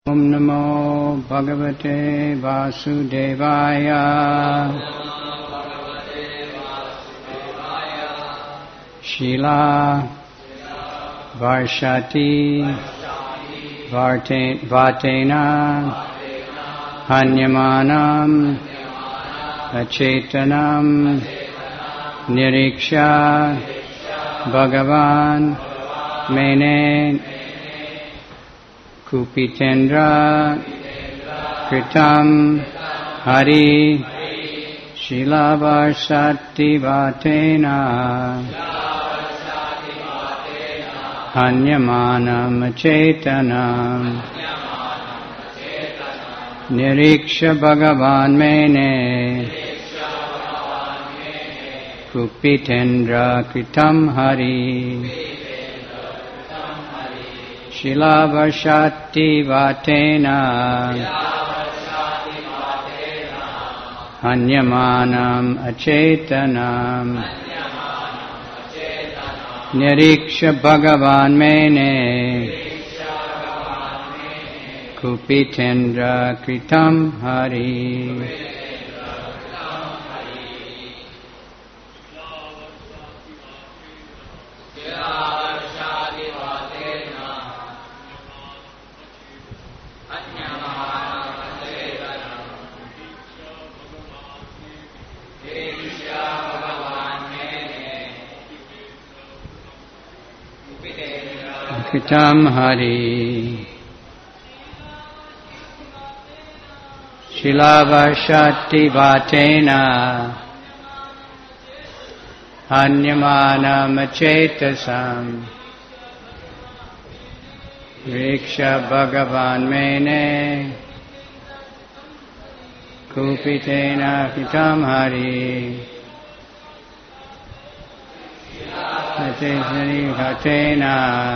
Om Namo Bhagavate Vasudevaya. Shila Varshati Vatena Hanyamanam Achetanam Niriksha Bhagavan Mene Kupitendra Kritam Hari Shila Varshati Vatena Hanyamanam Chetanam Niriksha Bhagavan Mene Kupitendra Kritam Hari Shila Varshati Vatena Hanyamanam Achetanam Niriksha Bhagavan Mene Kupitendra Kritam Hari. Kritam Hari. Shila Varshati Vatena Hanyamanam Chetasam Riksha Bhagavan Mene Kupitena Kritam Hari. Hatena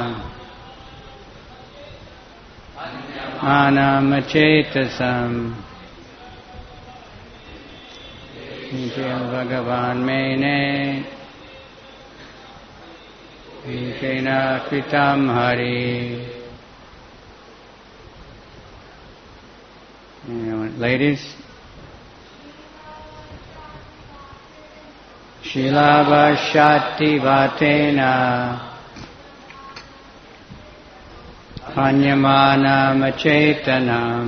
Anamachetasam Nitya Bhagavan Mene Nikena Kritam Hari. Ladies, Shila Varshati Vatena Hanyamanam Achetanam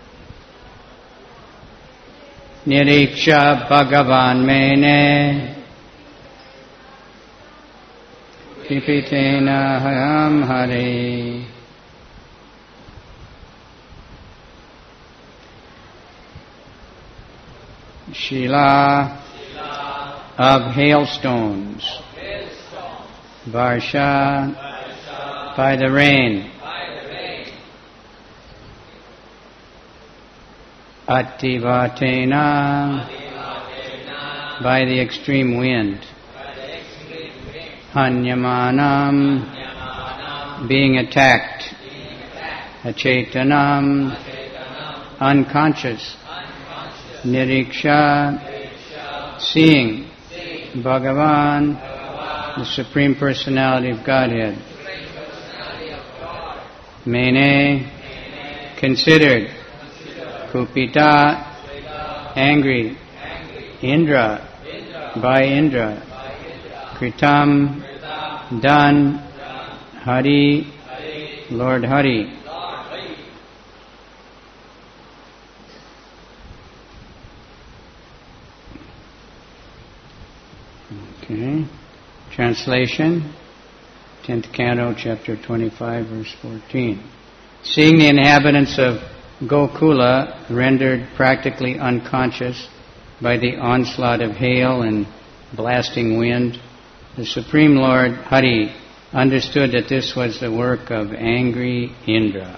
Niriksha Bhagavan Mene Kipitena Ham Hari. Shila of hailstones, Varsha by the rain, Ativatena by the extreme wind, Hanyamanam being attacked, Achetanam unconscious, Niriksha seeing, Bhagavan the Supreme Personality of Godhead, Mene considered, Kupita angry, Indra by Indra, Kritam done, Hari Lord Hari. Okay. Translation, 10th Canto, Chapter 25, verse 14. Seeing the inhabitants of Gokula rendered practically unconscious by the onslaught of hail and blasting wind, the Supreme Lord Hari understood that this was the work of angry Indra.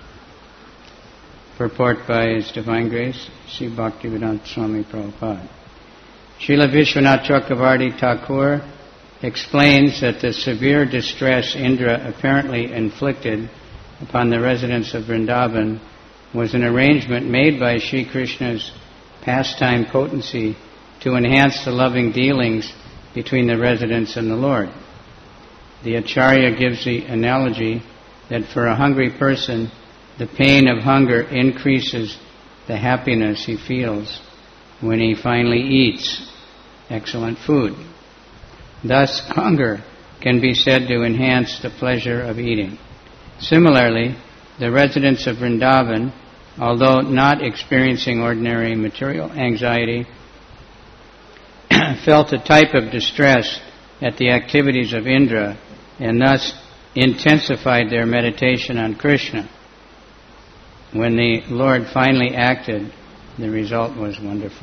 Purport by His Divine Grace, Sri Bhaktivedanta Swami Prabhupada. Srila Vishwanath Chakravarti Thakur explains that the severe distress Indra apparently inflicted upon the residents of Vrindavan was an arrangement made by Sri Krishna's pastime potency to enhance the loving dealings between the residents and the Lord. The Acharya gives the analogy that for a hungry person, the pain of hunger increases the happiness he feels when he finally eats excellent food. Thus, hunger can be said to enhance the pleasure of eating. Similarly, the residents of Vrindavan, although not experiencing ordinary material anxiety, felt a type of distress at the activities of Indra and thus intensified their meditation on Krishna. When the Lord finally acted, the result was wonderful.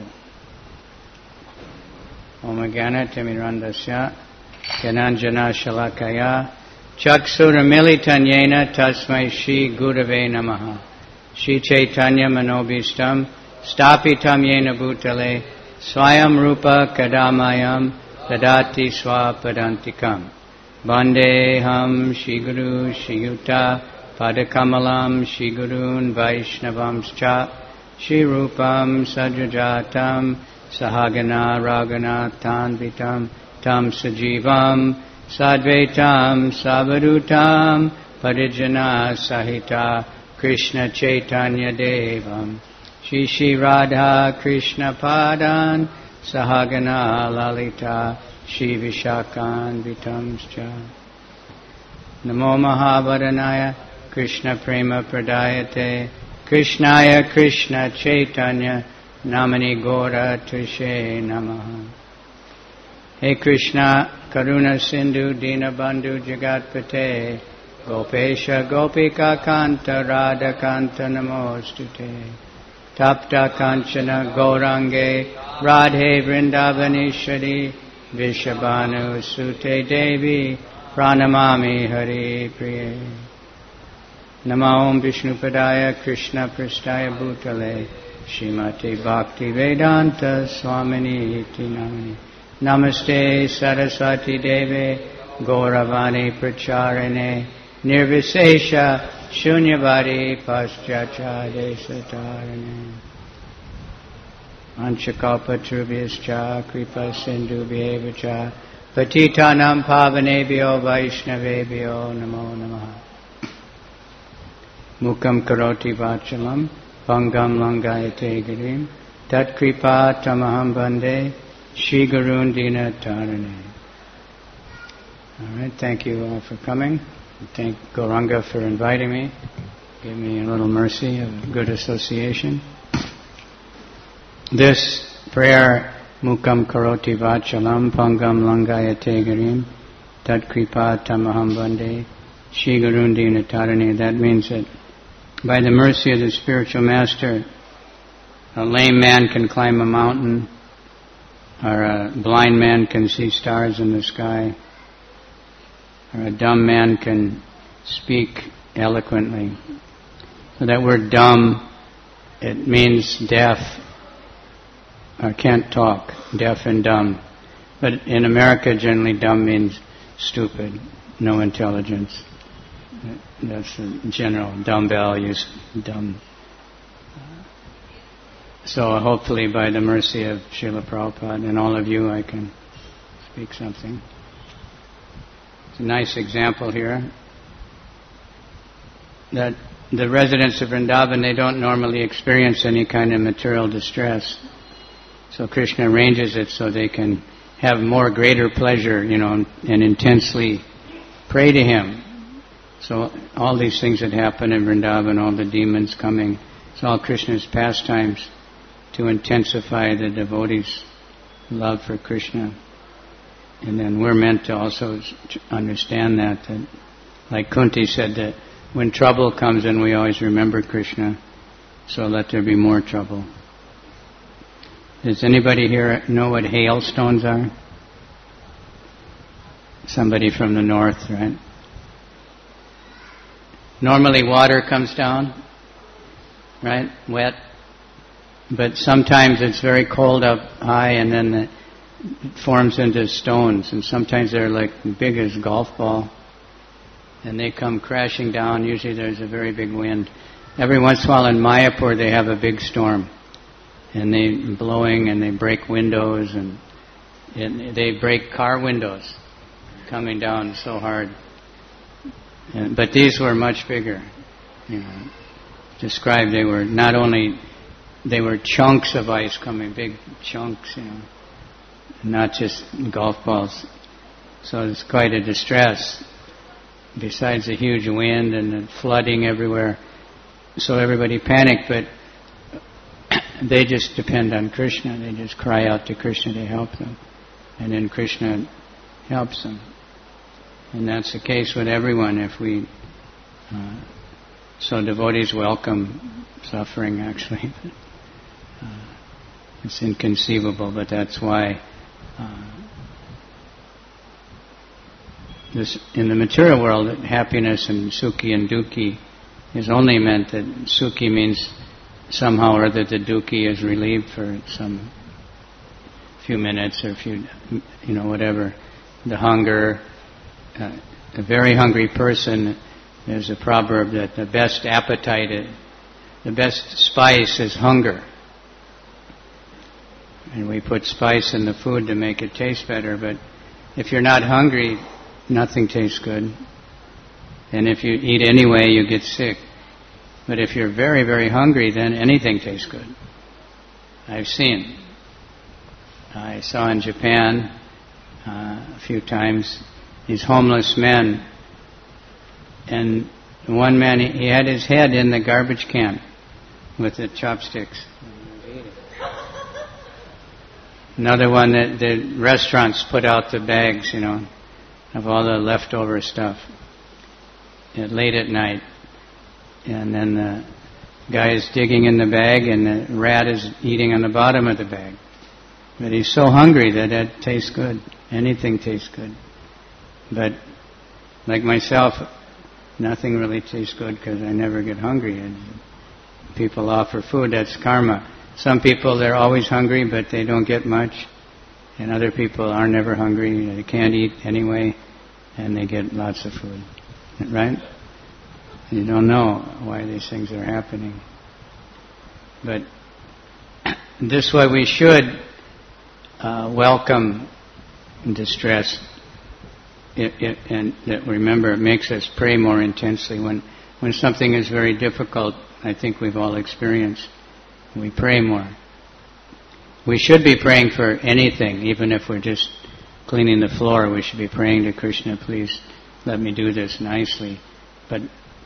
Om Gana Timirandasya Gananjana Shalakaya Chaksuramilitanyena Tasmai Shri Gurave Namaha Shri Chaitanya Manobhistam Stapitam Yena Bhutale Swayam Rupa Kadamayam Dadati Swapadantikam Vandeham Shri Guru Shri Yuta Padakamalam Shri Gurun Vaishnavamscha Shri Rupam Sajajatam Sahagana Ragana Tanvitam Tam Sajivam Sadvaitam Savadutam Parijana Sahita Krishna Chaitanya Devam Shri Shri Radha Krishna Padan Sahagana Lalita Shri Vishakan Vitamscha Namo Mahabharanaya Krishna Prema Pradayate Krishnaya Krishna Chaitanya Namani Gora Tushe Namaha. Hey Krishna Karuna Sindhu Dinabandhu Jagatpate Gopesha Gopika Kanta Radha Kanta Namostute Tapta Kanchana Gaurange Radhe Vrindavaneshwari Vishabhanu Sute Devi Pranamami Hari Priye Namo Om Vishnupadaya Krishna Prasthaya Bhutale Shrimati Bhakti Vedanta Swamini Iti Namani Namaste Saraswati Deve Gauravani Pracharine Nirvisesha Shunyavadi Paschacha Desatarine Anchakalpatrubhyascha Kripa Sindhubhyevacha Patitanam Pavanebhyo Vaishnavebhyo Namo Namaha Mukam Karoti Vachalam Pangam Langayate Girim Tat Kripa Tamaham Bande Shri Gurun Dina Tarane. All right, thank you all for coming. Thank Gauranga for inviting me. Give me a little mercy of good association. This prayer, Mukam Karoti Vachalam Pangam Langayate Girim Tat Kripa Tamaham Bande Shri Gurun Dina Tarane. That means that by the mercy of the spiritual master, a lame man can climb a mountain, or a blind man can see stars in the sky, or a dumb man can speak eloquently. So that word dumb, it means deaf, or can't talk, deaf and dumb. But in America, generally dumb means stupid, no intelligence. That's the general dumb values, dumb. So hopefully by the mercy of Srila Prabhupada and all of you, I can speak something. It's a nice example here that the residents of Vrindavan, they don't normally experience any kind of material distress. So Krishna arranges it so they can have more greater pleasure, and intensely pray to Him. So all these things that happen in Vrindavan, all the demons coming, it's all Krishna's pastimes to intensify the devotees' love for Krishna. And then we're meant to also understand that like Kunti said, that when trouble comes in, we always remember Krishna, so let there be more trouble. Does anybody here know what hailstones are? Somebody from the north, right? Normally water comes down, right? Wet. But sometimes it's very cold up high and then it forms into stones. And sometimes they're like big as a golf ball. And they come crashing down. Usually there's a very big wind. Every once in a while in Mayapur they have a big storm. And they blowing and they break windows and they break car windows coming down so hard. But these were much bigger, described, they were not only, they were chunks of ice coming, big chunks, not just golf balls. So it's quite a distress, besides the huge wind and the flooding everywhere. So everybody panicked, but they just depend on Krishna. They just cry out to Krishna to help them. And then Krishna helps them. And that's the case with everyone. If we, so devotees welcome suffering, actually. It's inconceivable, but that's why this, in the material world, happiness and sukhi and dukkhi is only meant that sukhi means somehow or other the dukkhi is relieved for some few minutes or whatever. The hunger, a very hungry person, there's a proverb that the best appetite, the best spice is hunger. And we put spice in the food to make it taste better, but if you're not hungry, nothing tastes good. And if you eat anyway, you get sick. But if you're very, very hungry, then anything tastes good. I've seen. I saw in Japan a few times these homeless men, and one man, he had his head in the garbage can with the chopsticks. Another one, that the restaurants put out the bags, of all the leftover stuff late at night. And then the guy is digging in the bag and the rat is eating on the bottom of the bag. But he's so hungry that it tastes good. Anything tastes good. But like myself, nothing really tastes good because I never get hungry. And people offer food, that's karma. Some people, they're always hungry, but they don't get much. And other people are never hungry. They can't eat anyway, and they get lots of food. Right? You don't know why these things are happening. But this way we should welcome distress. And that, remember, it makes us pray more intensely. When something is very difficult, I think we've all experienced, we pray more. We should be praying for anything, even if we're just cleaning the floor. We should be praying to Krishna, please let me do this nicely. But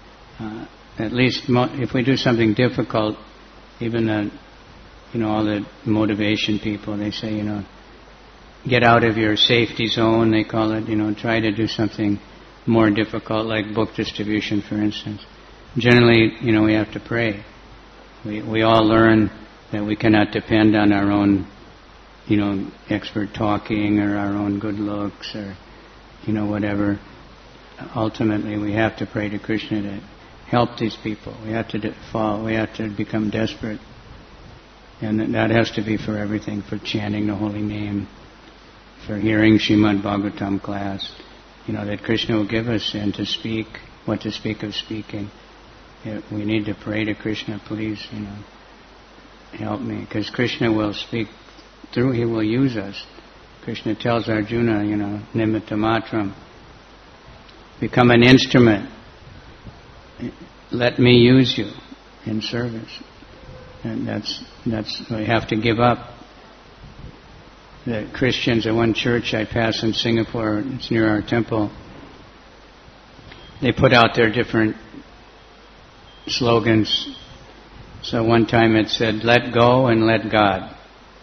at least if we do something difficult, even all the motivation people, they say, get out of your safety zone, they call it, try to do something more difficult, like book distribution, for instance. Generally, we have to pray. We all learn that we cannot depend on our own, expert talking or our own good looks or, whatever. Ultimately, we have to pray to Krishna to help these people. We have to fall. We have to become desperate. And that has to be for everything, for chanting the holy name, for hearing Srimad Bhagavatam class, that Krishna will give us, and to speak, what to speak of speaking. We need to pray to Krishna, please, help me, because Krishna will speak through, he will use us. Krishna tells Arjuna, nimitta matram, become an instrument. Let me use you in service. And that's we have to give up. The Christians at one church I pass in Singapore, it's near our temple, they put out their different slogans. So one time it said, let go and let God.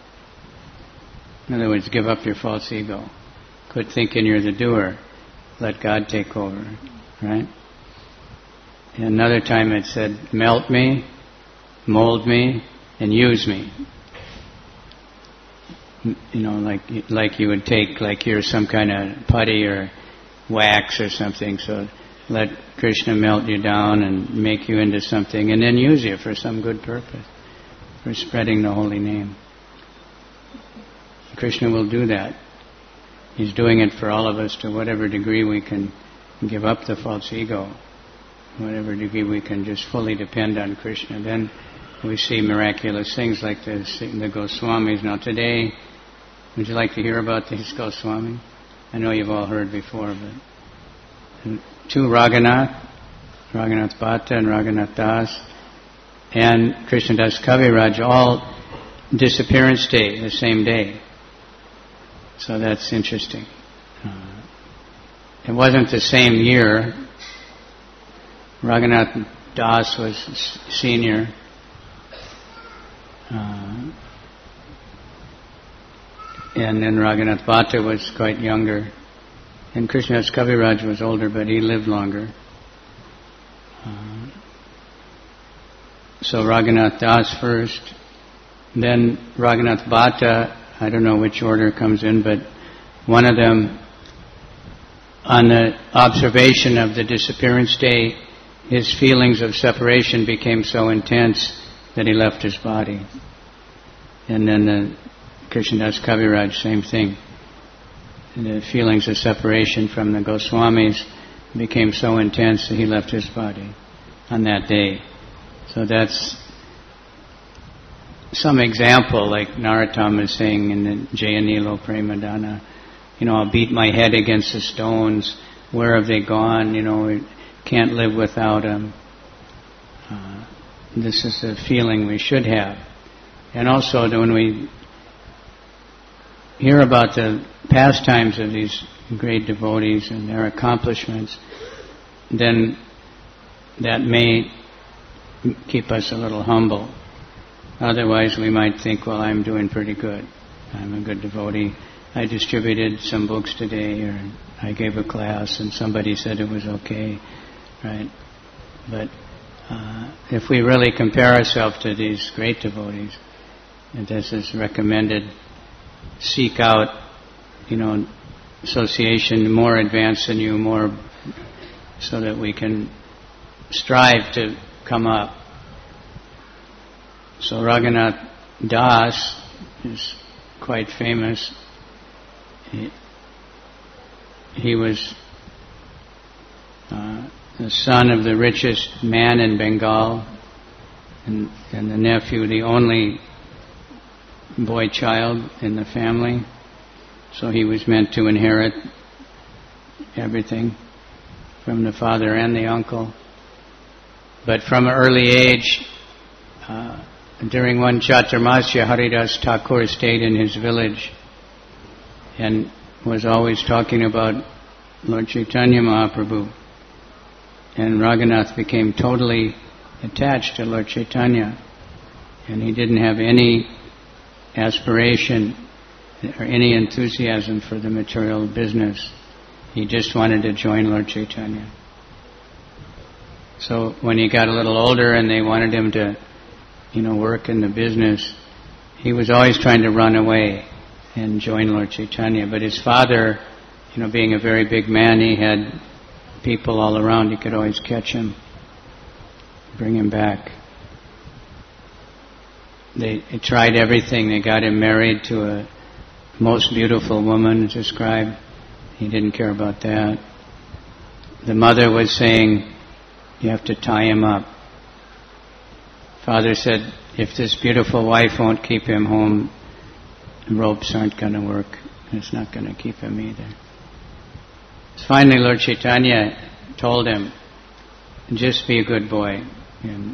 In other words, give up your false ego. Quit thinking you're the doer. Let God take over. Right? And another time it said, melt me, mold me, and use me. Like you would take, like you're some kind of putty or wax or something. So let Krishna melt you down and make you into something, and then use you for some good purpose, for spreading the holy name. Krishna will do that. He's doing it for all of us to whatever degree we can give up the false ego, whatever degree we can just fully depend on Krishna. Then we see miraculous things like the Goswamis. Now today, would you like to hear about these Goswamis? I know you've all heard before, but two Raghunath Bhatta and Raghunath Das, and Krishnadas Kaviraj all disappearance day, the same day. So that's interesting. It wasn't the same year. Raghunath Das was senior. And then Raghunath Bhatta was quite younger. And Krishnadas Kaviraj was older, but he lived longer. So Raghunath Das first, then Raghunath Bhatta, I don't know which order comes in, but one of them, on the observation of the disappearance day, his feelings of separation became so intense that he left his body. And then the Krishnadas Kaviraj, same thing. The feelings of separation from the Goswamis became so intense that he left his body on that day. So that's some example, like Narottam is saying in the Jayanilo Premadana, I'll beat my head against the stones. Where have they gone? We can't live without them. This is the feeling we should have. And also when we hear about the pastimes of these great devotees and their accomplishments, then that may keep us a little humble. Otherwise we might think, well, I'm doing pretty good. I'm a good devotee. I distributed some books today, or I gave a class and somebody said it was okay, right? But if we really compare ourselves to these great devotees, and this is recommended, seek out, association more advanced than you, more, so that we can strive to come up. So Raghunath Das is quite famous. He was the son of the richest man in Bengal, and the nephew, the only boy child in the family. So he was meant to inherit everything from the father and the uncle. But from an early age, during one Chaturmasya, Haridas Thakur stayed in his village and was always talking about Lord Chaitanya Mahaprabhu. And Raghunath became totally attached to Lord Chaitanya, and he didn't have any aspiration or any enthusiasm for the material business. He just wanted to join Lord Chaitanya. So when he got a little older and they wanted him to, work in the business, he was always trying to run away and join Lord Chaitanya. But his father, being a very big man, he had people all around. He could always catch him, bring him back. They tried everything. They got him married to a most beautiful woman described. He didn't care about that. The mother was saying, you have to tie him up. Father said, if this beautiful wife won't keep him home, ropes aren't going to work. It's not going to keep him either. Finally, Lord Chaitanya told him, just be a good boy and,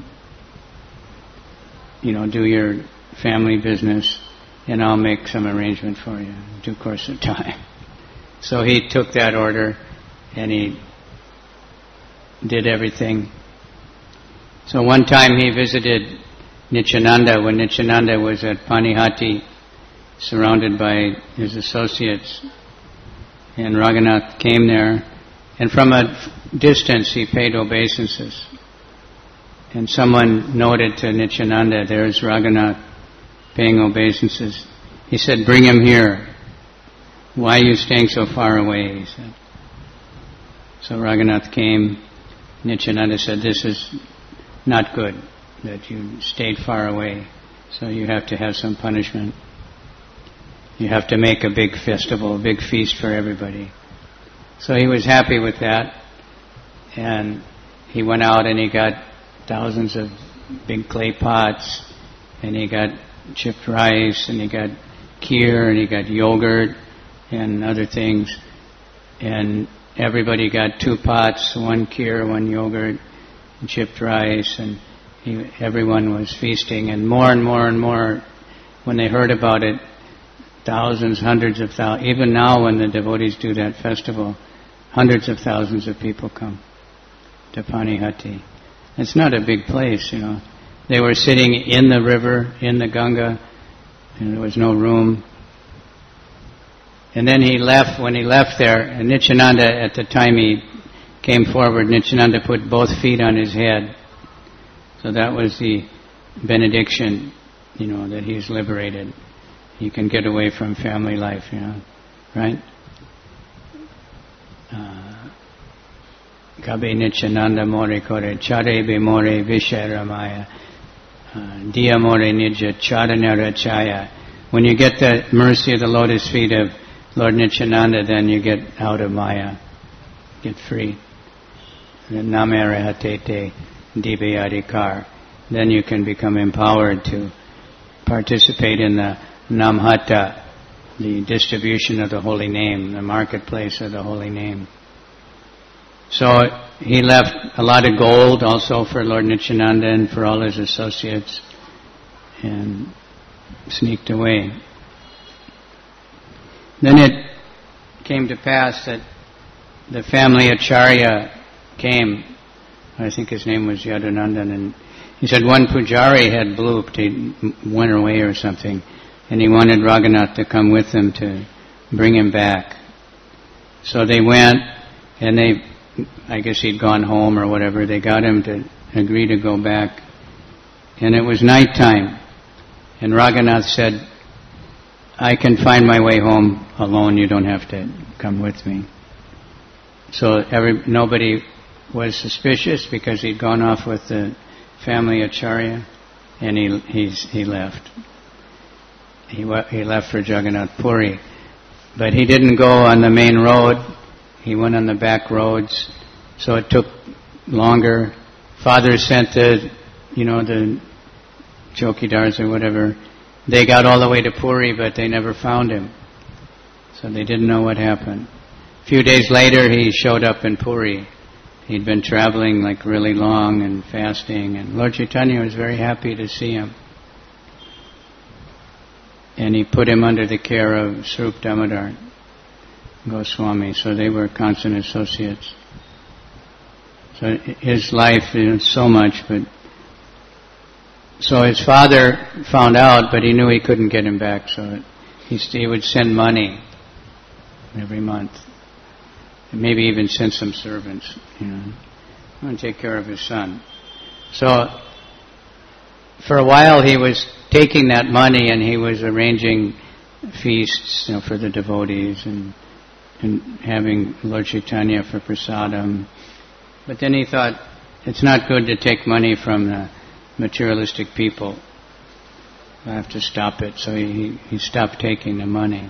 do your family business, and I'll make some arrangement for you in due course of time. So he took that order and he did everything. So one time he visited Nityananda when Nityananda was at Panihati, surrounded by his associates. And Raghunath came there, and from a distance he paid obeisances. And someone noted to Nityananda, there's Raghunath paying obeisances. He said, bring him here. Why are you staying so far away? He said. So Raghunath came. Nityananda said, this is not good that you stayed far away, so you have to have some punishment. You have to make a big festival, a big feast for everybody. So he was happy with that, and he went out and he got thousands of big clay pots, and he got chipped rice, and he got kheer, and he got yogurt, and other things. And everybody got 2 pots, 1 kheer, 1 yogurt, and chipped rice, and everyone was feasting, and more and more and more, when they heard about it, thousands, hundreds of thousands, even now when the devotees do that festival, hundreds of thousands of people come to Panihati. It's not a big place, They were sitting in the river, in the Ganga, and there was no room. And then when he left there, and Nityananda, at the time he came forward, Nityananda put both feet on his head. So that was the benediction, that he's liberated. He can get away from family life, right? Kabe Nityananda more kore, chare be more visharamaya, diya more nija charana rachaya. When you get the mercy of the lotus feet of Lord Nityananda, then you get out of Maya, get free. Namarahatete Divyadikar. Then you can become empowered to participate in the Namhata, the distribution of the holy name, the marketplace of the holy name. So he left a lot of gold also for Lord Nityananda and for all his associates, and sneaked away. Then it came to pass that the family Acharya came. I think his name was Yadunandan, and he said one Pujari had blooped, he went away or something, and he wanted Raghunath to come with him to bring him back. So they went, and I guess he'd gone home or whatever, they got him to agree to go back. And it was nighttime, and Raghunath said, I can find my way home alone, you don't have to come with me. So nobody was suspicious because he'd gone off with the family Acharya, and he left. He left for Jagannath Puri. But he didn't go on the main road, he went on the back roads, so it took longer. Father sent the chokidars or whatever. They got all the way to Puri, but they never found him. So they didn't know what happened. A few days later, he showed up in Puri. He'd been traveling really long and fasting, and Lord Chaitanya was very happy to see him. And he put him under the care of Swarup Damodar Goswami, so they were constant associates. So his life, so much, but so his father found out, but he knew he couldn't get him back, so he would send money every month. And maybe even send some servants, and take care of his son. So for a while he was taking that money and he was arranging feasts, for the devotees and having Lord Chaitanya for prasadam. But then he thought, it's not good to take money from the materialistic people. I have to stop it. So he stopped taking the money.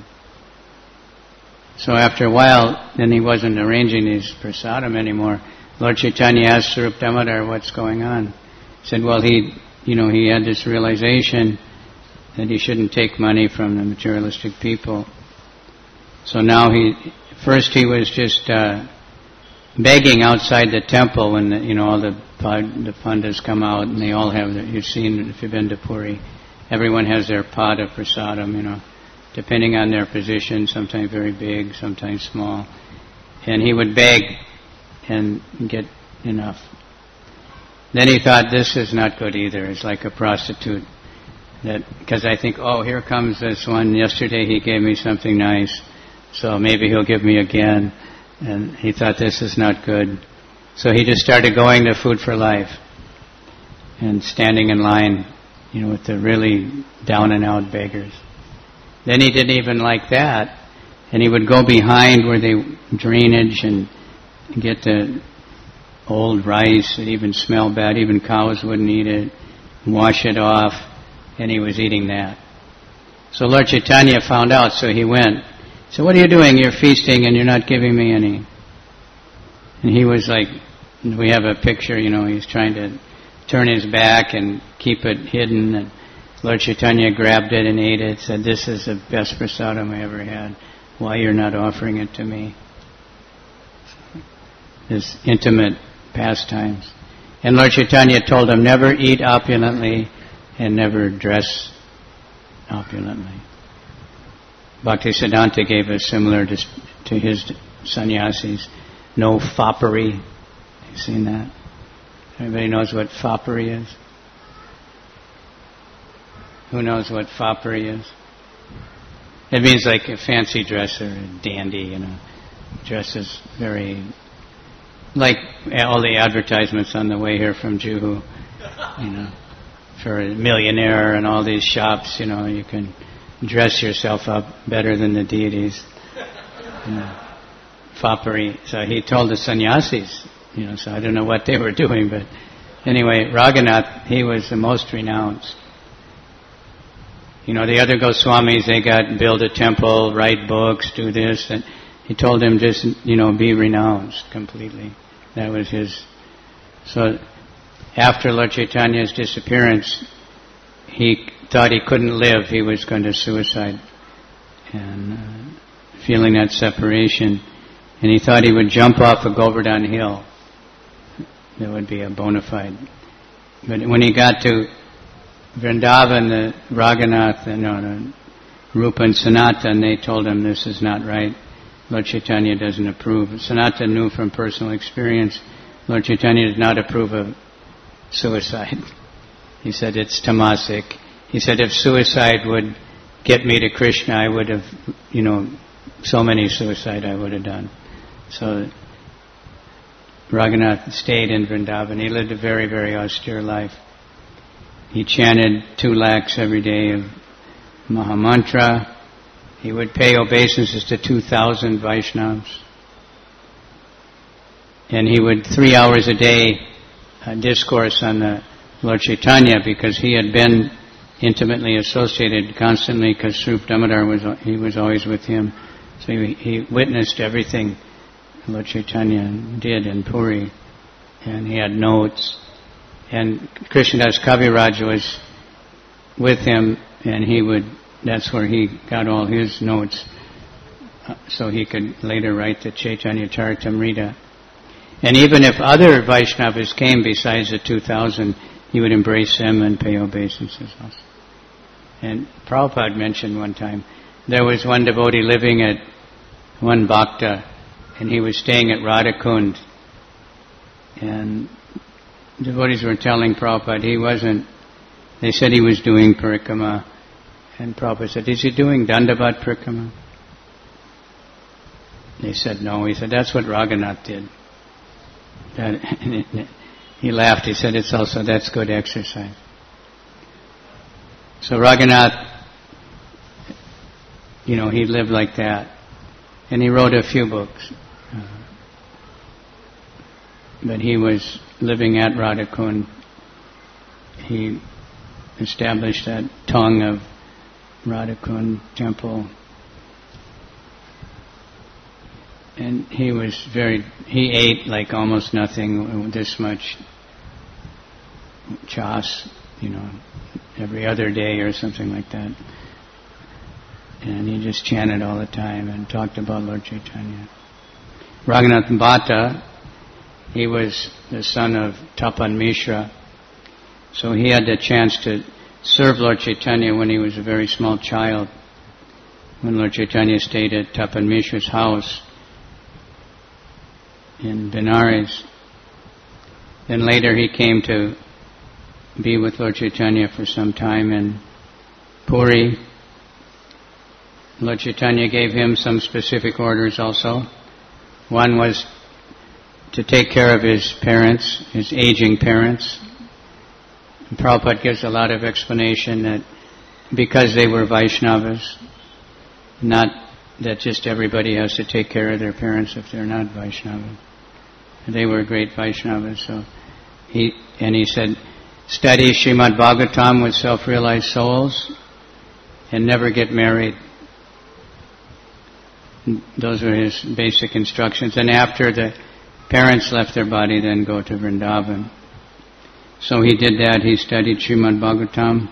So after a while, then he wasn't arranging his prasadam anymore. Lord Chaitanya asked Swarup Damodar, what's going on? He said, well, he had this realization that he shouldn't take money from the materialistic people. So now first he was just begging outside the temple when all the pandas come out, and they all have you've seen if you've been to Puri, everyone has their pot of prasadam, depending on their position, sometimes very big, sometimes small. And he would beg and get enough. Then he thought, this is not good either. It's like a prostitute. Because I think, here comes this one. Yesterday he gave me something nice, so maybe he'll give me again. And he thought, this is not good. So he just started going to Food for Life and standing in line, with the really down and out beggars. Then he didn't even like that, and he would go behind where they drainage and get the old rice that even smelled bad, even cows wouldn't eat it, wash it off, and he was eating that. So Lord Chaitanya found out, so he went. So what are you doing? You're feasting and you're not giving me any. And he was like, we have a picture, he's trying to turn his back and keep it hidden, and Lord Chaitanya grabbed it and ate it, said, this is the best prasadam I ever had. Why you're not offering it to me? This intimate pastimes. And Lord Chaitanya told him never eat opulently and never dress opulently. Bhaktisiddhanta gave us similar to his sannyasis. No foppery. You seen that? Everybody knows what foppery is? Who knows what foppery is? It means like a fancy dresser, a dandy, dresses very, like all the advertisements on the way here from Juhu, for a millionaire and all these shops, you can dress yourself up better than the deities. Foppery. So he told the sannyasis, so I don't know what they were doing, but anyway, Raghunath, he was the most renounced. The other Goswamis, they build a temple, write books, do this, and he told them just, be renounced completely. That was his. So after Lord Chaitanya's disappearance, he thought he couldn't live, he was going to suicide, and feeling that separation, and he thought he would jump off a Govardhan hill. That would be a bona fide. But when he got to Vrindavan, the Raghunath, the Rupa and Sanatan, they told him this is not right. Lord Chaitanya doesn't approve. Sanatan knew from personal experience, Lord Chaitanya did not approve of suicide. He said it's tamasic. He said if suicide would get me to Krishna, I would have, so many suicide I would have done. So Raghunath stayed in Vrindavan. He lived a very, very austere life. He chanted 2 lakhs every day of Mahamantra. He would pay obeisances to 2,000 Vaishnavas. And he would 3 hours a day discourse on the Lord Chaitanya, because he had been intimately associated constantly, because Swarup Damodar was always with him. So he witnessed everything Lord Chaitanya did in Puri, and he had notes. And Krishnadas Kaviraj was with him, and that's where he got all his notes, so he could later write the Chaitanya Charitamrita. And even if other Vaishnavas came besides the 2,000, he would embrace them and pay obeisances also. And Prabhupada mentioned one time, there was one devotee living at one bhakta, and he was staying at Radhakund, and devotees were telling Prabhupada they said he was doing parikrama, and Prabhupada said, is he doing Dandavat parikrama? They said no. He said, that's what Raghunath did. He laughed, he said, that's good exercise. So Raghunath, he lived like that, and he wrote a few books. But he was living at Radhakund. He established that tongue of Radhakund temple. And he ate like almost nothing, this much chas, every other day or something like that. And he just chanted all the time and talked about Lord Chaitanya. Raghunath Bhatta, he was the son of Tapan Mishra, so he had the chance to serve Lord Chaitanya when he was a very small child, when Lord Chaitanya stayed at Tapan Mishra's house in Benares. Then later he came to be with Lord Chaitanya for some time in Puri. Lord Chaitanya gave him some specific orders also. One was to take care of his parents, his aging parents. And Prabhupada gives a lot of explanation that because they were Vaishnavas, not that just everybody has to take care of their parents if they're not Vaishnavas. They were great Vaishnavas. So he said, study Srimad Bhagavatam with self-realized souls and never get married. Those were his basic instructions. And after the parents left their body, then go to Vrindavan. So he did that. He studied Srimad Bhagavatam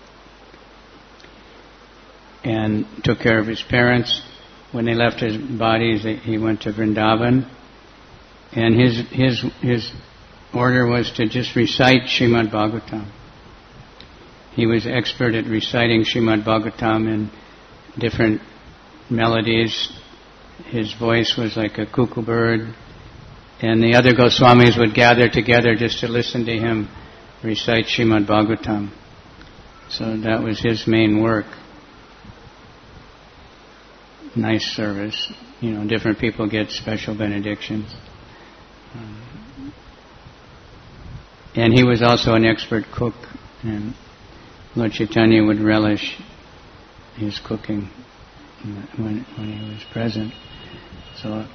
and took care of his parents. When they left his bodies, he went to Vrindavan. And his order was to just recite Srimad Bhagavatam. He was expert at reciting Srimad Bhagavatam in different melodies. His voice was like a cuckoo bird. And the other Goswamis would gather together just to listen to him recite Srimad Bhagavatam. So that was his main work. Nice service. Different people get special benedictions. And he was also an expert cook, and Lord Chaitanya would relish his cooking when he was present. So,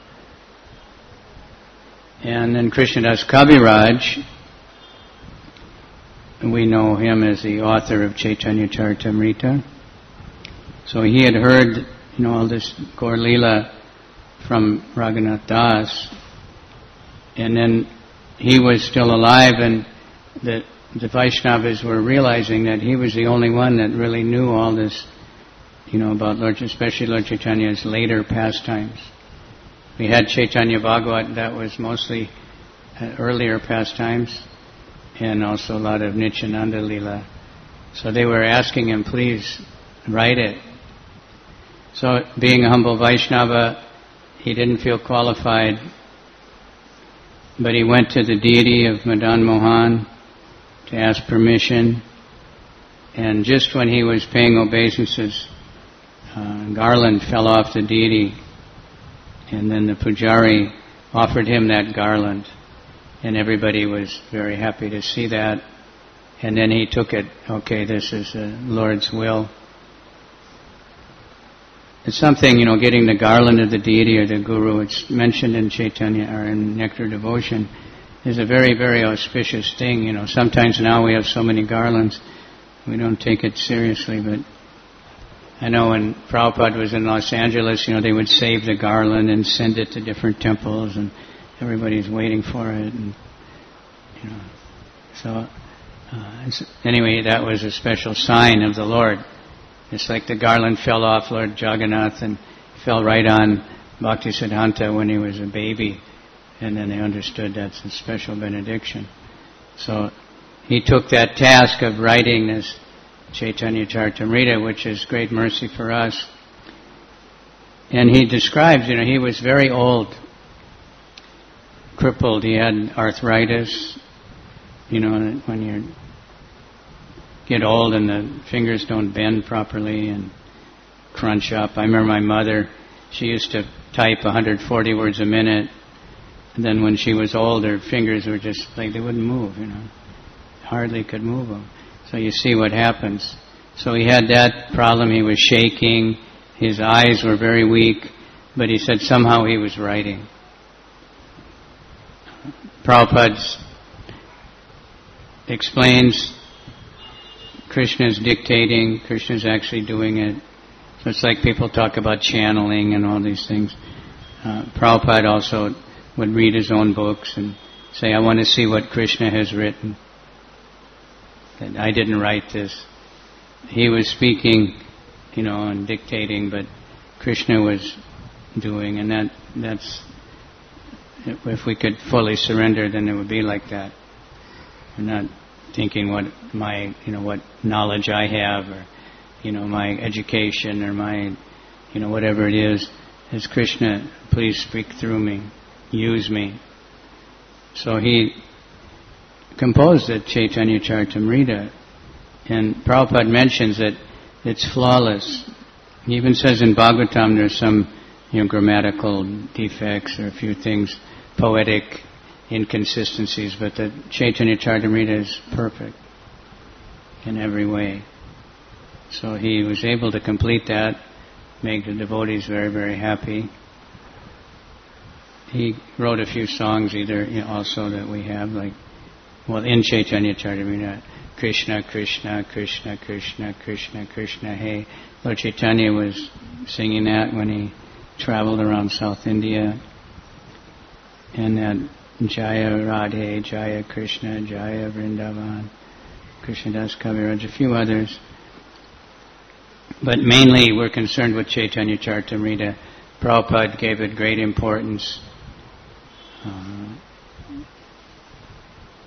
and then Krishnadas Kaviraj, we know him as the author of Chaitanya Charitamrita. So he had heard, all this Gaur Leela from Raghunath Das, and then he was still alive, and the Vaishnavas were realizing that he was the only one that really knew all this, about especially Lord Chaitanya's later pastimes. We had Chaitanya Bhagavat, that was mostly earlier pastimes, and also a lot of Nityananda Leela. So they were asking him, please write it. So being a humble Vaishnava, he didn't feel qualified, but he went to the deity of Madan Mohan to ask permission, and just when he was paying obeisances, garland fell off the deity, and then the pujari offered him that garland, and everybody was very happy to see that, and then he took it, okay, this is the Lord's will. It's something, getting the garland of the deity or the guru, it's mentioned in Chaitanya or in Nectar Devotion, is a very, very auspicious thing. Sometimes now we have so many garlands, we don't take it seriously, but I know when Prabhupada was in Los Angeles, they would save the garland and send it to different temples, and everybody's waiting for it, and so anyway, that was a special sign of the Lord. It's like the garland fell off Lord Jagannath and fell right on Bhaktisiddhanta when he was a baby, and then they understood that's a special benediction. So he took that task of writing this Chaitanya Charitamrita, which is great mercy for us. And he describes, he was very old, crippled. He had arthritis, when you get old and the fingers don't bend properly and crunch up. I remember my mother, she used to type 140 words a minute, and then when she was old, her fingers were just like they wouldn't move, hardly could move them. So you see what happens. So he had that problem. He was shaking. His eyes were very weak, but he said somehow he was writing. Prabhupada explains Krishna's dictating, Krishna's actually doing it. So it's like people talk about channeling and all these things. Prabhupada also would read his own books and say, I want to see what Krishna has written. That I didn't write this. He was speaking, and dictating, but Krishna was doing, and that's if we could fully surrender, then it would be like that. We're not thinking what my, what knowledge I have, or, my education, or my, whatever it is. As Krishna, please speak through me, use me. So he composed the Chaitanya Charitamrita, and Prabhupada mentions that it's flawless. He even says in Bhagavatam there's some, grammatical defects or a few things, poetic inconsistencies, but the Chaitanya Charitamrita is perfect in every way. So he was able to complete that, make the devotees very, very happy. He wrote a few songs also that we have, in Chaitanya Charitamrita, Krishna, Krishna, Krishna, Krishna, Krishna, Krishna, hey. Lord Chaitanya was singing that when he traveled around South India. And that Jaya Radhe, Jaya Krishna, Jaya Vrindavan, Krishnadas Kaviraj, a few others. But mainly we're concerned with Chaitanya Charitamrita. Prabhupada gave it great importance.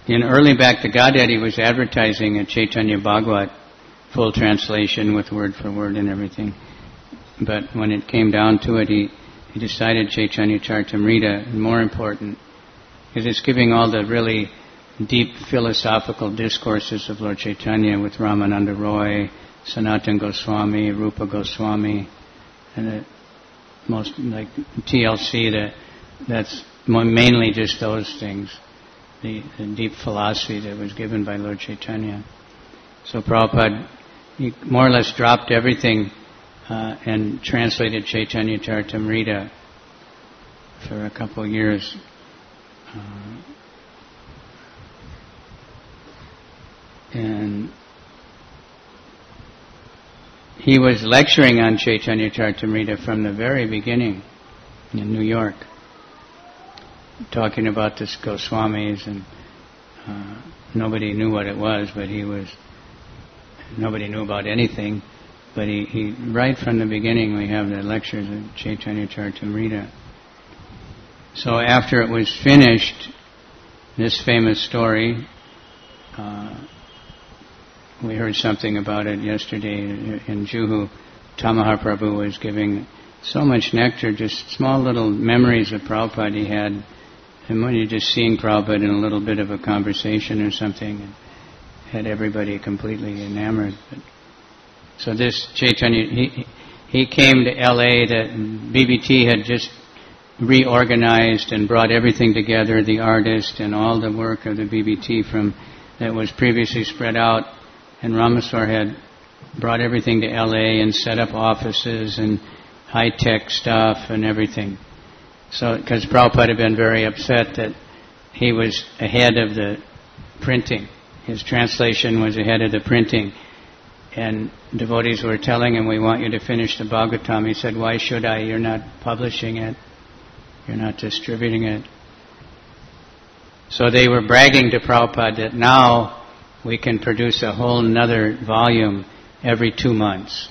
in early back to Godhead, he was advertising a Chaitanya Bhagavat full translation with word for word and everything. But when it came down to it, he decided Chaitanya Charitamrita is more important, because it's giving all the really deep philosophical discourses of Lord Chaitanya with Ramananda Roy, Sanatana Goswami, Rupa Goswami, and the most like TLC. That's mainly just those things, the deep philosophy that was given by Lord Chaitanya. So Prabhupada, he more or less dropped everything and translated Chaitanya Charitamrita for a couple of years. And he was lecturing on Chaitanya Charitamrita from the very beginning in New York, talking about the Goswamis, and nobody knew what it was, but nobody knew about anything, but he right from the beginning we have the lectures of Chaitanya Charitamrita. So after it was finished, this famous story, we heard something about it yesterday in Juhu. Tamahar Prabhu was giving so much nectar, just small little memories of Prabhupada he had. And when you're just seeing Prabhupada in a little bit of a conversation or something, and had everybody completely enamored. So this Chaitanya, he came to L.A. that BBT had just reorganized and brought everything together, the artist and all the work of the BBT that was previously spread out. And Ramaswar had brought everything to L.A. and set up offices and high-tech stuff and everything. So, because Prabhupada had been very upset that he was ahead of the printing. His translation was ahead of the printing. And devotees were telling him, we want you to finish the Bhagavatam. He said, why should I? You're not publishing it. You're not distributing it. So they were bragging to Prabhupada that now we can produce a whole nother volume every 2 months.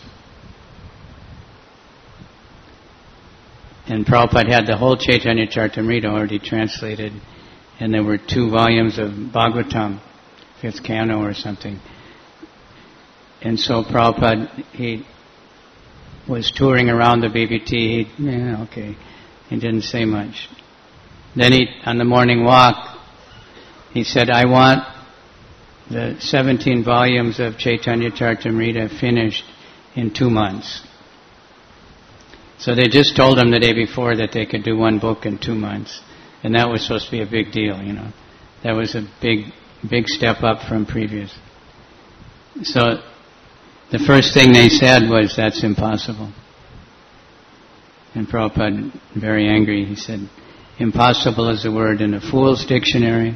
And Prabhupada had the whole Chaitanya Charitamrita already translated, and there were 2 volumes of Bhagavatam, 5th canto or something. And so Prabhupada, he was touring around the BBT. He didn't say much. Then on the morning walk, he said, I want the 17 volumes of Chaitanya Charitamrita finished in 2 months. So they just told him the day before that they could do 1 book in 2 months. And that was supposed to be a big deal, That was a big step up from previous. So the first thing they said was, that's impossible. And Prabhupada, very angry, he said, impossible is a word in a fool's dictionary,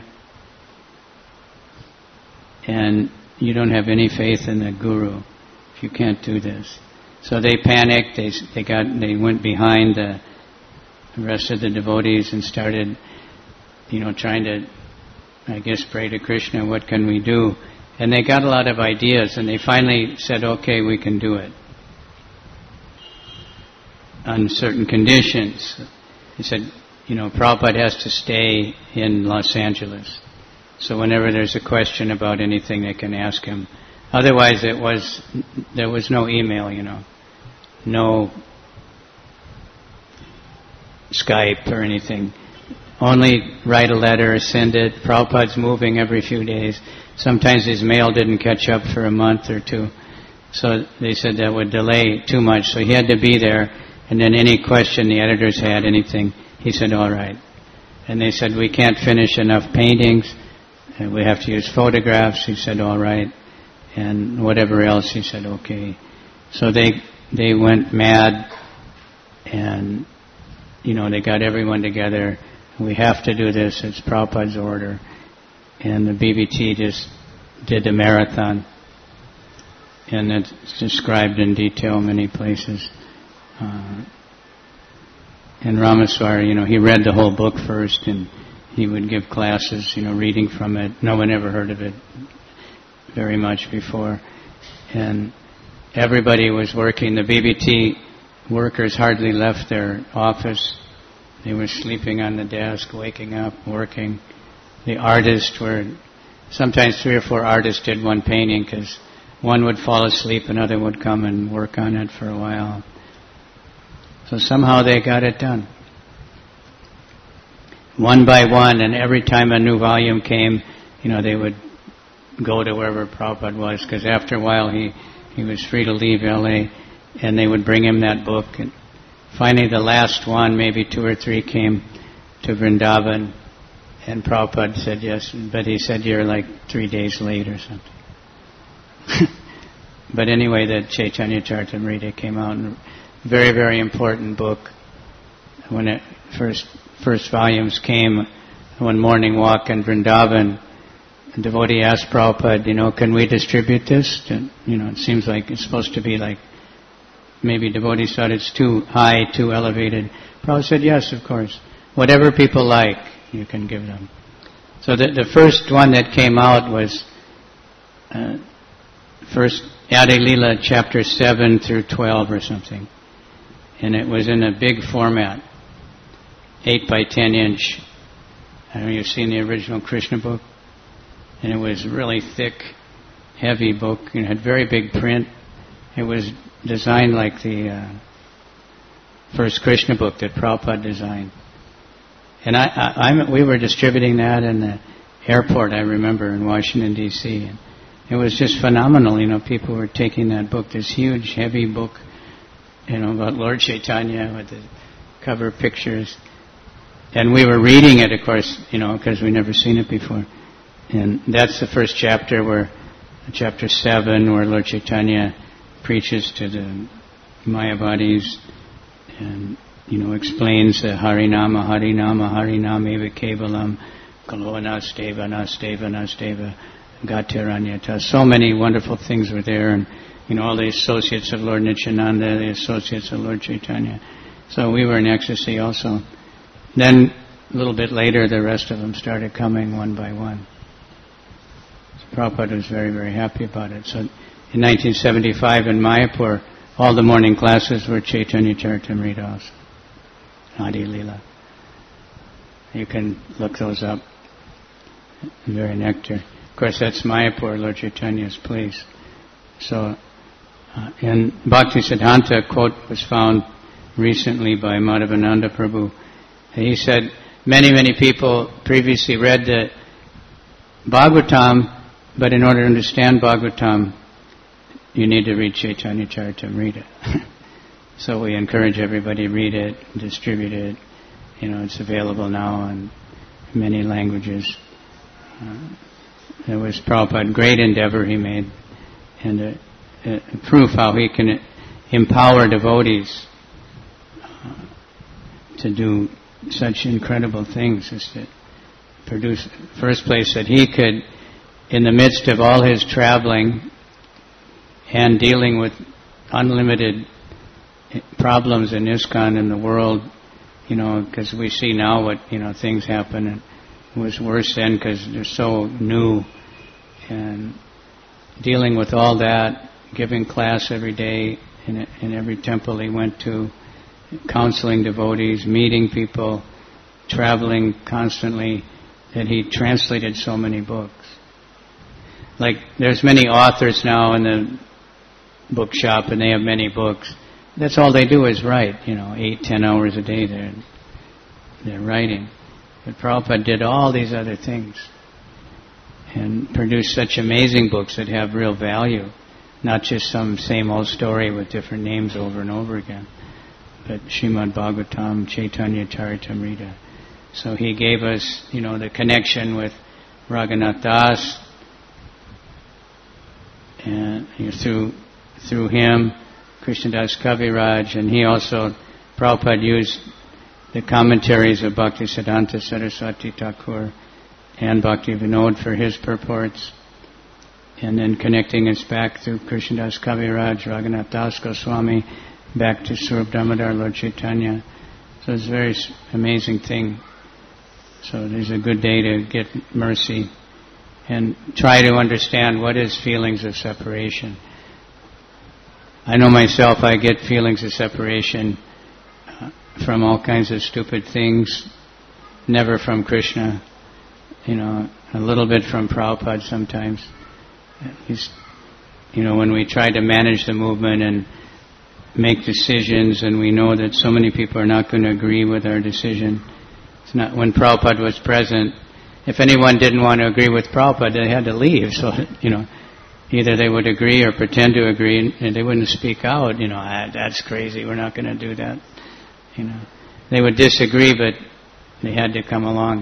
and you don't have any faith in the Guru if you can't do this. So they panicked. They went behind the rest of the devotees and started, trying to, pray to Krishna. What can we do? And they got a lot of ideas, and they finally said, "Okay, we can do it on certain conditions." He said, Prabhupada has to stay in Los Angeles. So whenever there's a question about anything, they can ask him. Otherwise, there was no email, no Skype or anything. Only write a letter, send it. Prabhupada's moving every few days. Sometimes his mail didn't catch up for a month or 2. So they said that would delay too much. So he had to be there. And then any question the editors had, anything, he said, all right. And they said, we can't finish enough paintings. And we have to use photographs. He said, all right. And whatever else, he said, okay. So they went mad, and, they got everyone together. We have to do this. It's Prabhupada's order. And the BBT just did the marathon. And it's described in detail many places. And Ramaswar, he read the whole book first, and he would give classes, reading from it. No one ever heard of it very much before. And everybody was working. The BBT workers hardly left their office. They were sleeping on the desk, waking up, working. The artists were sometimes 3 or 4 artists did one painting because one would fall asleep, another would come and work on it for a while. So somehow they got it done. One by one, and every time a new volume came, they would go to wherever Prabhupada was, because after a while he was free to leave LA, and they would bring him that book. And finally the last one, maybe 2 or 3, came to Vrindavan, and Prabhupada said yes, but he said, you're like 3 days late or something. But anyway, the Chaitanya Charitamrita came out, and very, very important book. When it first volumes came, one morning walk in Vrindavan, a devotee asked Prabhupada, can we distribute this? It seems like it's supposed to be like, maybe devotees thought it's too high, too elevated. Prabhupada said, yes, of course. Whatever people like, you can give them. So the first one that came out was first Adi Lila chapter 7 through 12 or something. And it was in a big format, 8 by 10 inch. I don't know, you've seen the original Krishna book? And it was really thick, heavy book. It had very big print. It was designed like the first Krishna book that Prabhupada designed. And we were distributing that in the airport, I remember, in Washington, D.C. And it was just phenomenal. People were taking that book, this huge, heavy book, about Lord Chaitanya with the cover pictures. And we were reading it, of course, because we'd never seen it before. And that's the first chapter, chapter 7, where Lord Chaitanya preaches to the Mayavadis and, explains the Harinama, Harinama, Harinama eva kevalam, Kalo nasteva, nasteva, nasteva, Gatiranyata. So many wonderful things were there, and, all the associates of Lord Nityananda, the associates of Lord Chaitanya. So we were in ecstasy also. Then, a little bit later, the rest of them started coming one by one. So Prabhupada was very, very happy about it. So in 1975 in Mayapur, all the morning classes were Chaitanya Charitamrita also. Adi Lila. You can look those up. Very nectar. Of course, that's Mayapur, Lord Chaitanya's place. So, in Bhakti Siddhanta, a quote was found recently by Madhavananda Prabhu. He said, many, many people previously read the Bhagavatam, but in order to understand Bhagavatam, you need to read Chaitanya Charitamrita. So we encourage everybody to read it, distribute it. It's available now in many languages. It was Prabhupada, great endeavor he made, and a proof how he can empower devotees to do such incredible things, is to produce, first place, that he could, in the midst of all his traveling and dealing with unlimited problems in ISKCON in the world, because we see now what, things happen, and it was worse then because they're so new, and dealing with all that, giving class every day in every temple he went to, counseling devotees, meeting people, traveling constantly, that he translated so many books. Like, there's many authors now in the bookshop, and they have many books. That's all they do is write, 8-10 hours a day they're writing. But Prabhupada did all these other things and produced such amazing books that have real value, not just some same old story with different names over and over again, but Srimad Bhagavatam, Chaitanya Charitamrita. So he gave us, the connection with Raghunath Das, and through him, Krishnadas Kaviraj, and he also, Prabhupada used the commentaries of Bhaktisiddhanta Saraswati Thakur and Bhakti Vinod for his purports, and then connecting us back through Krishnadas Kaviraj, Raghunath Das Goswami, back to Swarup Damodar, Lord Chaitanya. So it's a very amazing thing. So it is a good day to get mercy and try to understand what is feelings of separation. I know myself, I get feelings of separation from all kinds of stupid things, never from Krishna. a little bit from Prabhupada sometimes. He's, when we try to manage the movement and make decisions, and we know that so many people are not going to agree with our decision. It's not when Prabhupada was present. If anyone didn't want to agree with Prabhupada, they had to leave. So, either they would agree or pretend to agree, and they wouldn't speak out. That's crazy. We're not going to do that. They would disagree, but they had to come along.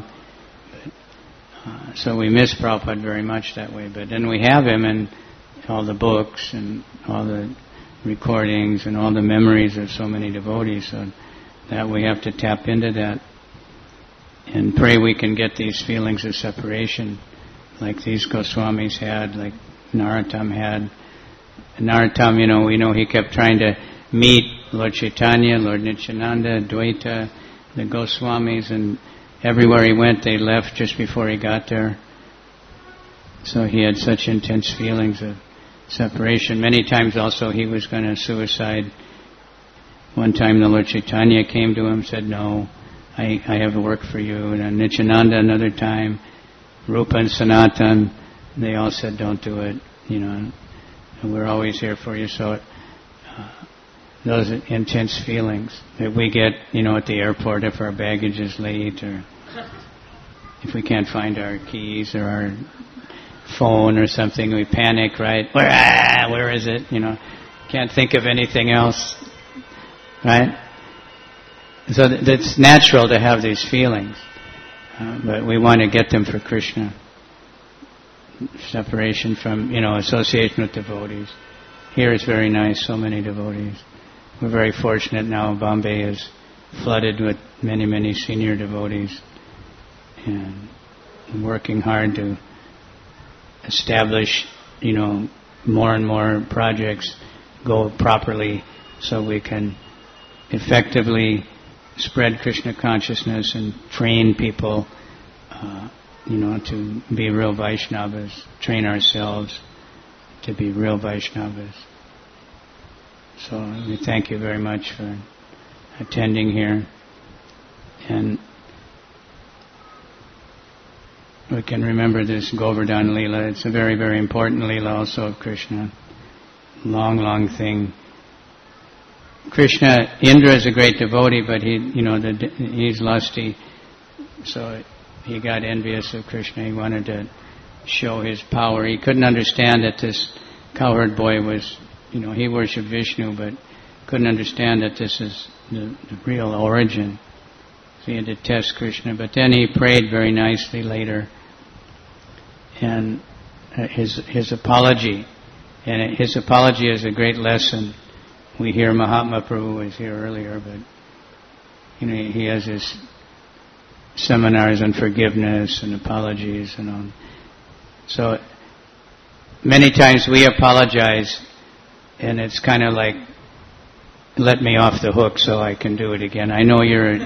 So we miss Prabhupada very much that way. But then we have him in all the books and all the recordings and all the memories of so many devotees. So that we have to tap into that and pray we can get these feelings of separation like these Goswamis had, like Narottam had. And Narottam, we know he kept trying to meet Lord Chaitanya, Lord Nityananda, Dvaita, the Goswamis, and everywhere he went they left just before he got there. So he had such intense feelings of separation. Many times also he was going to suicide. One time the Lord Chaitanya came to him and said, "No, I have work for you." And then Nityananda another time, Rupa and Sanatan, they all said, "Don't do it, and we're always here for you." So those intense feelings that we get, at the airport if our baggage is late, or if we can't find our keys or our phone or something, we panic, right? Where is it? Can't think of anything else, right? So it's natural to have these feelings, but we want to get them for Krishna. Separation from, association with devotees. Here it's very nice, so many devotees. We're very fortunate now. Bombay is flooded with many, many senior devotees, and working hard to establish, more and more projects go properly so we can effectively spread Krishna consciousness and train people, to be real Vaishnavas, train ourselves to be real Vaishnavas. So we thank you very much for attending here. And we can remember this Govardhan Leela. It's a very, very important Leela also of Krishna. Long, long thing. Krishna, Indra is a great devotee, but he's lusty. So he got envious of Krishna. He wanted to show his power. He couldn't understand that this cowherd boy was, he worshipped Vishnu, but couldn't understand that this is the real origin. So he had to test Krishna. But then he prayed very nicely later. And his apology, and his apology is a great lesson. We hear Mahatma Prabhu was here earlier, but he has his seminars on forgiveness and apologies and all. So many times we apologize, and it's kind of like, let me off the hook so I can do it again. I know you're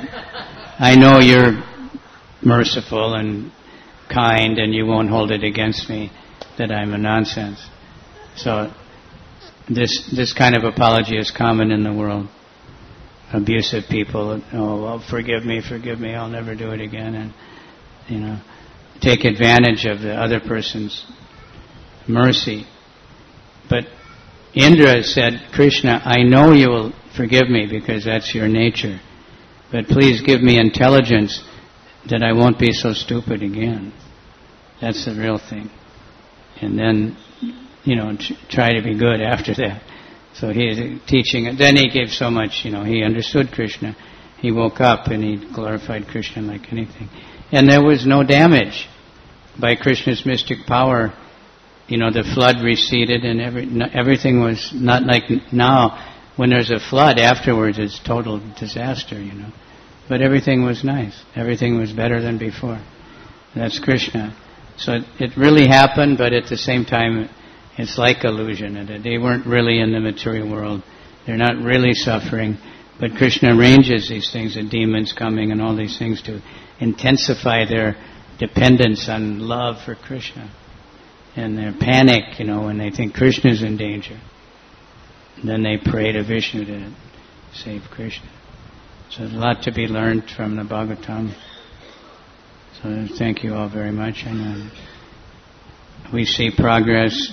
merciful and kind, and you won't hold it against me that I'm a nonsense. So this kind of apology is common in the world. Abusive people, forgive me, I'll never do it again, and take advantage of the other person's mercy. But Indra said, Krishna, I know you will forgive me because that's your nature, but please give me intelligence that I won't be so stupid again. That's the real thing. And then, try to be good after that. So he's teaching. Then he gave so much, he understood Krishna. He woke up and he glorified Krishna like anything. And there was no damage. By Krishna's mystic power, the flood receded and everything was not like now. When there's a flood, afterwards it's total disaster, But everything was nice. Everything was better than before. That's Krishna. So it really happened, but at the same time, it's like illusion. They weren't really in the material world. They're not really suffering. But Krishna arranges these things, the demons coming and all these things, to intensify their dependence on love for Krishna. And their panic, when they think Krishna's in danger. And then they pray to Vishnu to save Krishna. So there's a lot to be learned from the Bhagavatam. So thank you all very much. And we see progress.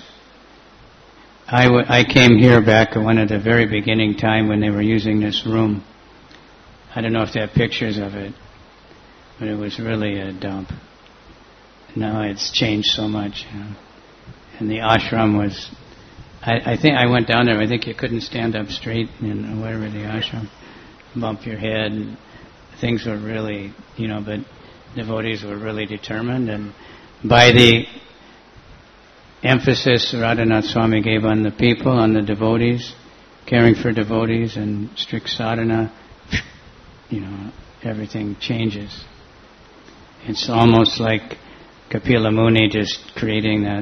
I came here back at one of the very beginning time when they were using this room. I don't know if they have pictures of it, but it was really a dump. Now it's changed so much. And the ashram was, I think I went down there, I think you couldn't stand up straight in whatever the ashram, bump your head, and things were really, but devotees were really determined, and by the emphasis Radhanath Swami gave on the people, on the devotees, caring for devotees and strict sadhana, everything changes. It's almost like Kapila Muni just creating that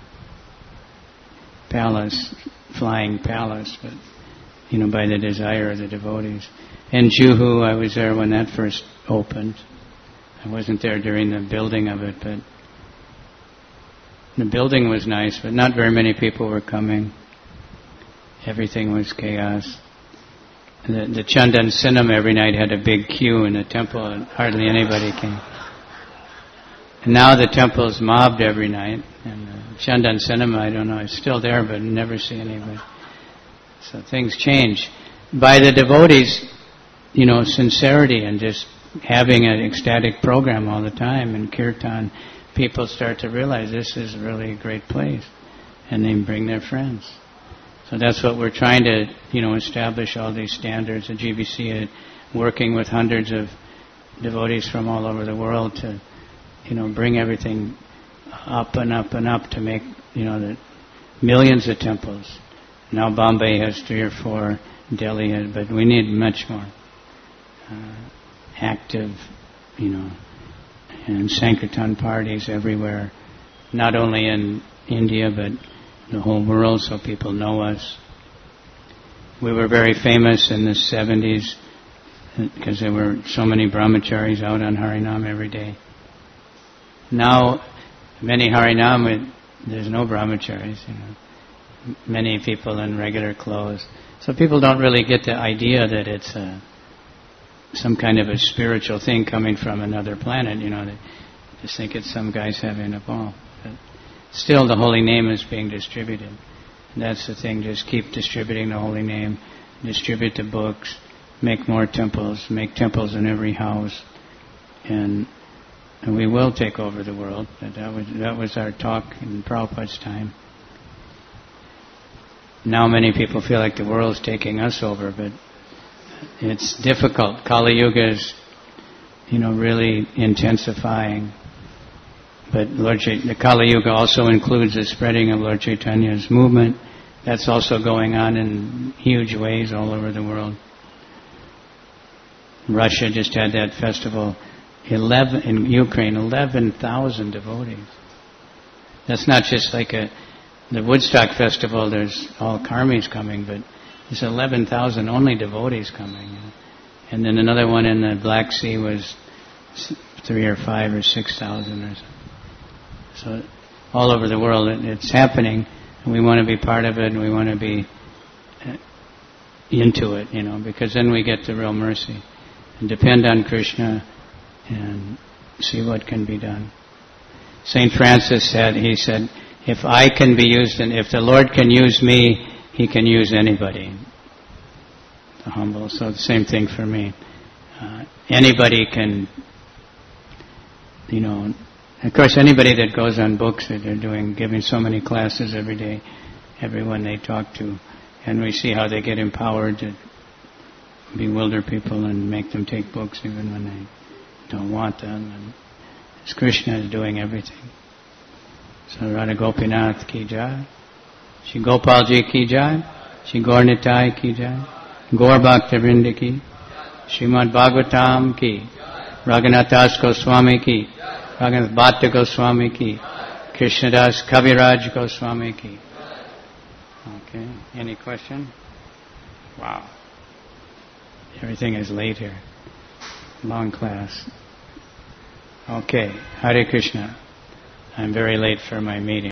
palace, flying palace, but by the desire of the devotees. And Juhu, I was there when that first opened. I wasn't there during the building of it, but the building was nice, but not very many people were coming. Everything was chaos. The Chandan Cinema every night had a big queue in the temple, and hardly anybody came. And now the temple's mobbed every night, and Chandan Cinema, I don't know, it's still there, but never see anybody. So things change. By the devotees, sincerity and just having an ecstatic program all the time and kirtan, people start to realize this is really a great place, and they bring their friends. So that's what we're trying to, establish all these standards at GBC, working with hundreds of devotees from all over the world to, bring everything up and up and up to make, the millions of temples. Now Bombay has 3 or 4, Delhi has, but we need much more active, and Sankirtan parties everywhere, not only in India but the whole world, so people know us. We were very famous in the 70s because there were so many brahmacharis out on Harinam every day. Now, many Harinam, there's no brahmacharis, many people in regular clothes. So people don't really get the idea that it's some kind of a spiritual thing coming from another planet, They just think it's some guys having a ball. But still, the holy name is being distributed. And that's the thing, just keep distributing the holy name, distribute the books, make more temples, make temples in every house, and we will take over the world. That was our talk in Prabhupada's time. Now many people feel like the world is taking us over, but it's difficult. Kali Yuga is, really intensifying. But the Kali Yuga also includes the spreading of Lord Chaitanya's movement. That's also going on in huge ways all over the world. Russia just had that festival. In Ukraine, 11,000 devotees. That's not just like the Woodstock festival, there's all karmis coming, but there's 11,000 only devotees coming. And then another one in the Black Sea was 3 or 5 or 6,000 or something. So all over the world it's happening, and we want to be part of it, and we want to be into it, because then we get the real mercy. And depend on Krishna and see what can be done. St. Francis said, if I can be used, and if the Lord can use me, He can use anybody. The humble. So the same thing for me. Anybody can, of course, anybody that goes on books that they're giving so many classes every day, everyone they talk to, and we see how they get empowered to bewilder people and make them take books even when they don't want them. And it's Krishna is doing everything. So Radha Gopinath ki jai, Shri Gopal ji ki jai, Shri Gaur Nitai ki jai, Gaur Bhakta-vrinda ki, Srimad Bhagavatam ki, Raghunath Das Goswami ki, Raghunath Bhatta Goswami ki, Krishnadas Kaviraj Goswami ki. Okay, any question? Wow. Everything is late here. Long class. Okay, Hare Krishna. I'm very late for my meeting.